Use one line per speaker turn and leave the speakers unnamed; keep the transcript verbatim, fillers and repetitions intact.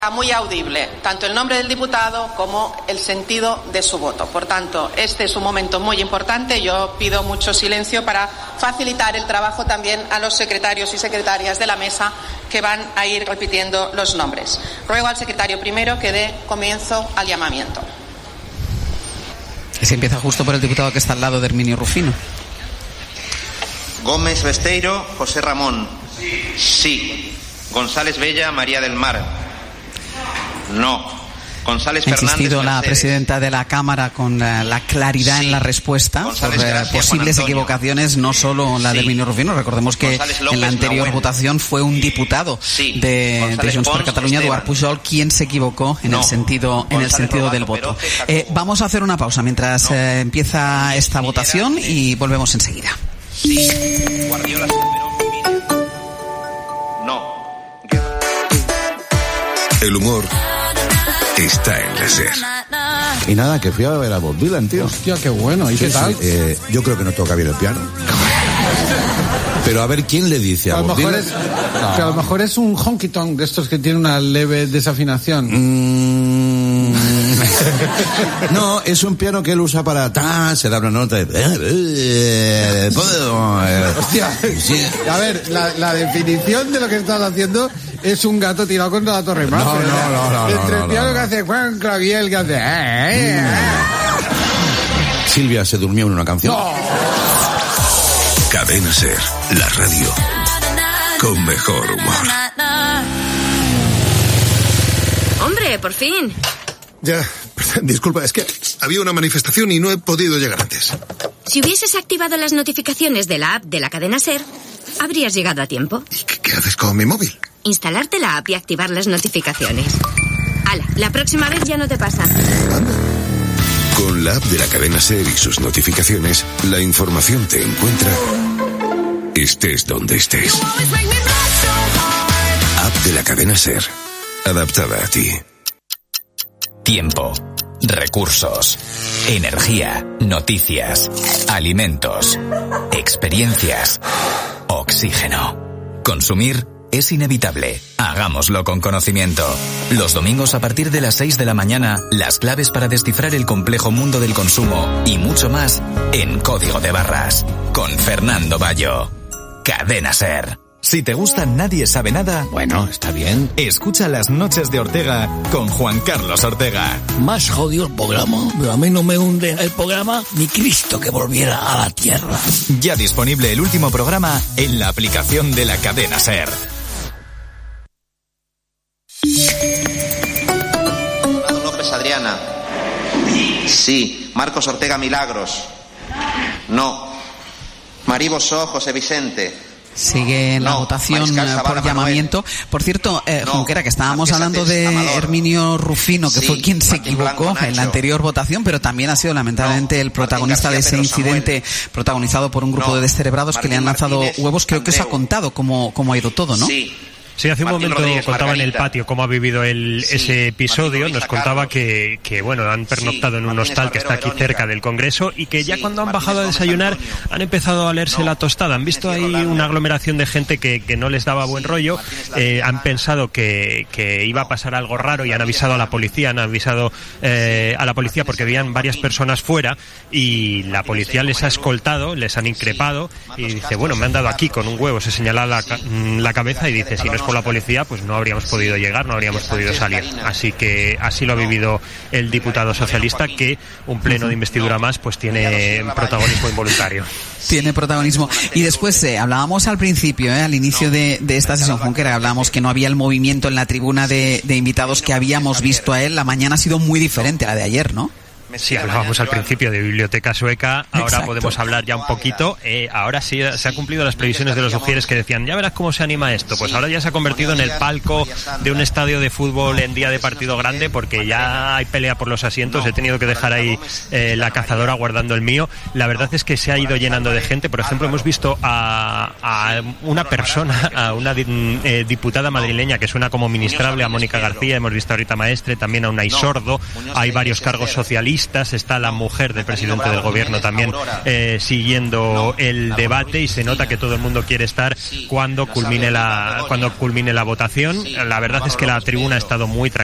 Muy audible, tanto el nombre del diputado como el sentido de su voto. Por tanto, este es un momento muy importante. Yo pido mucho silencio para facilitar el trabajo también a los secretarios y secretarias de la mesa que van a ir repitiendo los nombres. Ruego al secretario primero que dé comienzo al llamamiento.
Se empieza justo por el diputado que está al lado de Herminio Rufino.
Gómez Besteiro, José Ramón. Sí. Sí. González Bella, María del Mar. No. González
ha
Fernández. Ha
insistido la presidenta de la Cámara con la, la claridad sí. en la respuesta González sobre Gracia, posibles equivocaciones, no solo la sí. de Herminio Rufino. Recordemos que en la anterior Nahuel. votación fue un diputado sí. de, de Junts per Catalunya, Eduard Pujol, quien se equivocó en no. el sentido en el sentido Robato, del voto. Eh, vamos a hacer una pausa mientras no. eh, empieza esta votación y volvemos enseguida.
Sí. Guardiola No.
El humor está en la SER.
Y nada, que fui a ver a Bob Dylan, tío.
Hostia, qué bueno. ¿Y sí, qué tal?
Sí, eh, yo creo que no toca bien el piano. Pero a ver, ¿quién le dice a, a Bob Dylan? Es,
no. Que a lo mejor es un honky tonk de estos que tiene una leve desafinación.
Mm. No, es un piano que él usa para... Ta, se da una nota de...
Hostia. Sí. A ver, la, la definición de lo que estás haciendo... Es un gato tirado contra la Torre Eiffel.
No, no, no, no.
Entre
no,
el piano
no, no.
que hace Juan Claviel, que hace... Eh, eh,
eh. Silvia se durmió en una canción. No.
Cadena SER, la radio con mejor humor.
Hombre, por fin.
Ya, disculpa, es que había una manifestación y no he podido llegar antes.
Si hubieses activado las notificaciones de la app de la cadena SER, habrías llegado a tiempo.
¿Y qué, qué haces con mi móvil?
Instalarte la app y activar las notificaciones. Hala, la próxima vez ya no te pasa.
¿Anda?
Con la app de la cadena SER y sus notificaciones, la información te encuentra estés donde estés. App de la cadena SER, adaptada a ti.
Tiempo, recursos, energía, noticias, alimentos, experiencias, oxígeno. Consumir es inevitable. Hagámoslo con conocimiento. Los domingos a partir de las seis de la mañana, las claves para descifrar el complejo mundo del consumo y mucho más en Código de Barras. Con Fernando Bayo. Cadena SER. Si te gusta Nadie Sabe Nada,
bueno, está bien.
Escucha Las Noches de Ortega con Juan Carlos Ortega.
Más jodido el programa, pero a mí no me hunde el programa ni Cristo que volviera a la tierra.
Ya disponible el último programa en la aplicación de la cadena SER.
López Adriana. Sí. Marcos Ortega Milagros. No. Marí Bosó José Vicente.
Sigue la no, votación por llamamiento. Manuel. Por cierto, eh, no, Junquera, que estábamos hablando de Amador. Herminio Rufino, que sí, fue quien se Martín equivocó Blanco, en la anterior votación, pero también ha sido lamentablemente no, el protagonista García, de ese incidente, Samuel. protagonizado por un grupo no, de descerebrados Martín que le han lanzado Martínez, huevos. Creo Andreu. que eso ha contado cómo, cómo ha ido todo, ¿no?
Sí.
Sí, hace un Martín momento Rodríguez contaba Margarita. en el patio cómo ha vivido el, sí, ese episodio. Nos contaba que, que, bueno, han pernoctado sí, en un hostal que está aquí cerca del Congreso y que ya sí, cuando han Martín bajado a desayunar han empezado a leerse no, la tostada. Han visto ahí una aglomeración de gente que, que no les daba buen rollo. Eh, han pensado que, que iba a pasar algo raro y han avisado a la policía. Han avisado eh, a la policía porque habían varias personas fuera y la policía les ha escoltado, les han increpado y dice, bueno, me han dado aquí con un huevo. Se señala la, la cabeza y dice, si no es por la policía, pues no habríamos podido llegar, no habríamos podido salir. Así que así lo ha vivido el diputado socialista, que un pleno de investidura más pues tiene protagonismo involuntario.
Tiene protagonismo. Y después eh, hablábamos al principio, eh, al inicio de, de esta sesión, Junquera, hablábamos que no había el movimiento en la tribuna de, de invitados que habíamos visto a él. La mañana ha sido muy diferente a la de ayer, ¿no?
Sí, hablábamos al principio de biblioteca sueca, ahora Exacto. podemos hablar ya un poquito. Eh, ahora sí se han cumplido las previsiones de los ujieres que decían, ya verás cómo se anima esto. Pues ahora ya se ha convertido en el palco de un estadio de fútbol en día de partido grande, porque ya hay pelea por los asientos. He tenido que dejar ahí eh, la cazadora guardando el mío. La verdad es que se ha ido llenando de gente. Por ejemplo, hemos visto a, a una persona, a una eh, diputada madrileña que suena como ministrable, a Mónica García. Hemos visto a Rita Maestre, también a Unai Sordo. Hay varios cargos socialistas. periodistas, está la mujer del presidente del gobierno también eh, siguiendo el debate, y se nota que todo el mundo quiere estar cuando culmine la cuando culmine la votación. La verdad es que la tribuna ha estado muy tranquila.